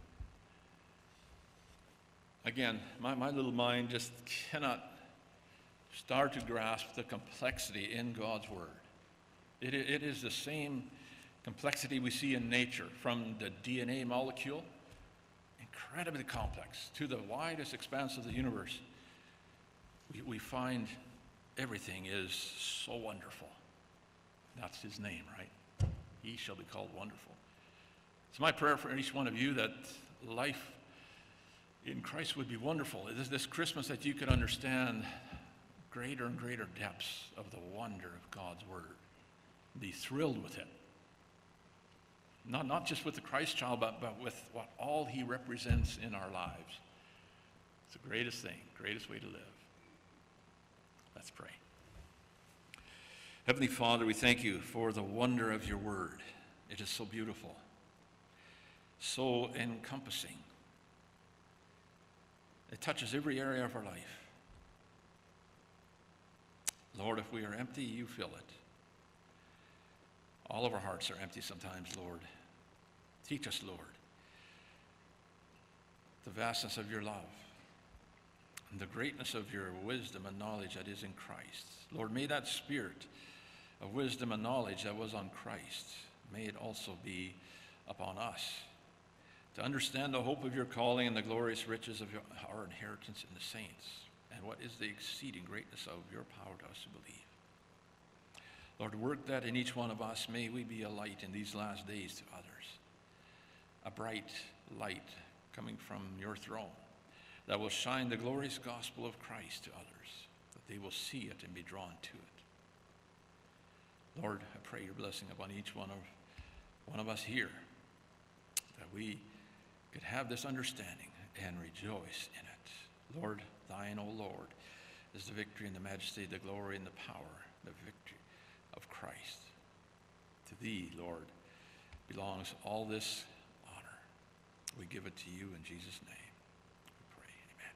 Speaker 1: Again, my, my little mind just cannot start to grasp the complexity in God's Word. It, it is the same complexity we see in nature, from the D N A molecule, incredibly complex, to the widest expanse of the universe. We, we find everything is so wonderful. That's his name, right? He shall be called wonderful. It's my prayer for each one of you that life in Christ would be wonderful. This, this Christmas, that you could understand greater and greater depths of the wonder of God's Word. Be thrilled with it. Not, not just with the Christ child, but, but with what all he represents in our lives. It's the greatest thing, greatest way to live. Let's pray. Heavenly Father, we thank you for the wonder of your Word. It is so beautiful, so encompassing. It touches every area of our life. Lord, if we are empty, you fill it. All of our hearts are empty sometimes, Lord. Teach us, Lord, the vastness of your love and the greatness of your wisdom and knowledge that is in Christ. Lord, may that spirit of wisdom and knowledge that was on Christ, may it also be upon us, to understand the hope of your calling and the glorious riches of your, our inheritance in the saints, and what is the exceeding greatness of your power to us to believe. Lord, work that in each one of us. May we be a light in these last days to others, a bright light coming from your throne that will shine the glorious gospel of Christ to others, that they will see it and be drawn to it. Lord, I pray your blessing upon each one of, one of us here, that we could have this understanding and rejoice in it. Lord, thine, O Lord, is the victory and the majesty, the glory and the power, the victory of Christ. To thee, Lord, belongs all this honor. We give it to you in Jesus' name. We pray.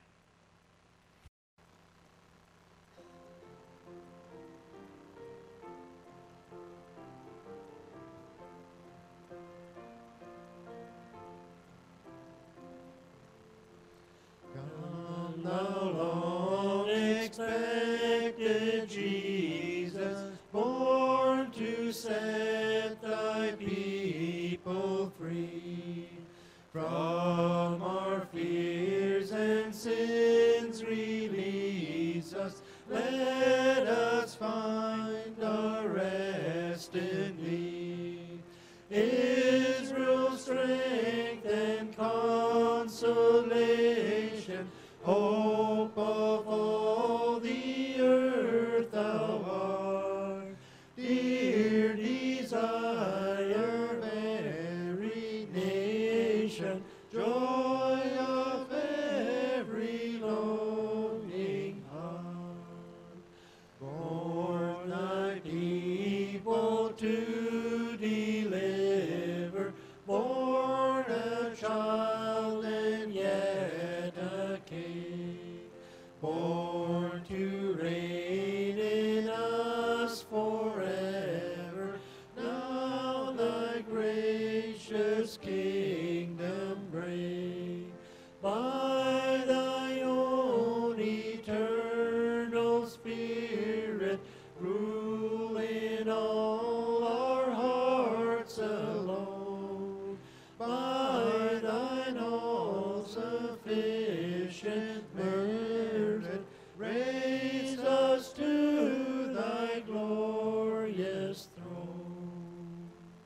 Speaker 2: Come
Speaker 1: Amen.
Speaker 2: thou long expected Jesus, born to set thy people free. From our fears and sins release us. Let us find our rest in thee. Israel's strength and consolation, hope of all the earth thou art. Dear desire of every nation, joy of every longing heart. Born thy people to deliver, born a child and yet a king, born to reign in us forever. Now thy gracious kingdom bring, by thy own eternal Spirit, rule in all our hearts alone. By thine all-sufficient merit, raise us to thy glorious throne.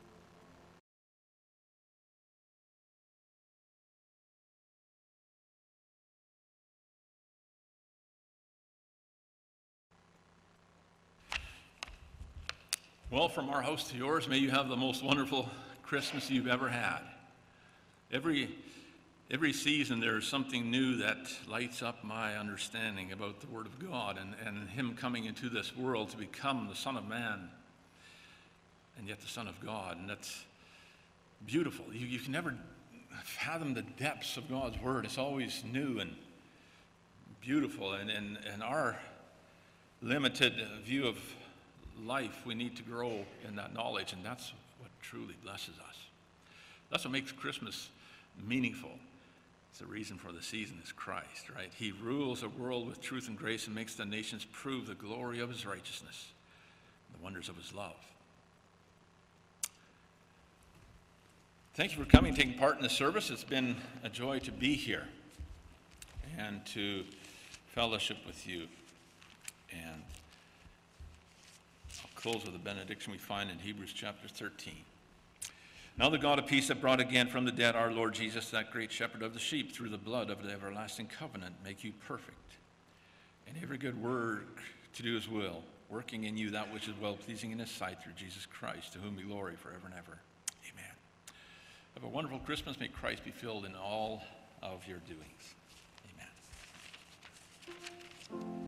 Speaker 1: Well, from our house to yours, may you have the most wonderful Christmas you've ever had. Every, every season there's something new that lights up my understanding about the Word of God and, and Him coming into this world to become the Son of Man and yet the Son of God. And that's beautiful. You, you can never fathom the depths of God's Word. It's always new and beautiful. And, and, and our limited view of life, we need to grow in that knowledge, and that's what truly blesses us. That's what makes Christmas meaningful. It's the reason for the season is Christ, right? He rules the world with truth and grace and makes the nations prove the glory of his righteousness, the wonders of his love. Thank you for coming, taking part in the service. It's been a joy to be here and to fellowship with you. And close with the benediction we find in Hebrews chapter thirteen. Now the God of peace that brought again from the dead our Lord Jesus, that great shepherd of the sheep, through the blood of the everlasting covenant, make you perfect in every good work to do his will, working in you that which is well-pleasing in his sight, through Jesus Christ, to whom be glory forever and ever. Amen. Have a wonderful Christmas. May Christ be filled in all of your doings. Amen.